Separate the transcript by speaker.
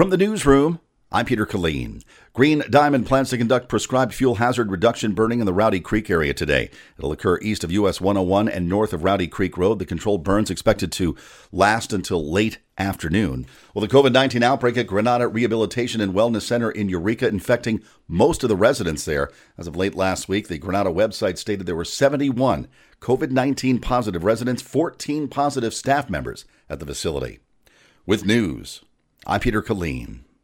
Speaker 1: From the newsroom, I'm Peter Killeen. Green Diamond plans to conduct prescribed fuel hazard reduction burning in the Rowdy Creek area today. It'll occur east of US 101 and north of Rowdy Creek Road. The controlled burn's expected to last until late afternoon. Well, the COVID-19 outbreak at Granada Rehabilitation and Wellness Center in Eureka infecting most of the residents there. As of late last week, the Granada website stated there were 71 COVID-19 positive residents, 14 positive staff members at the facility. With news, I'm Peter Killeen.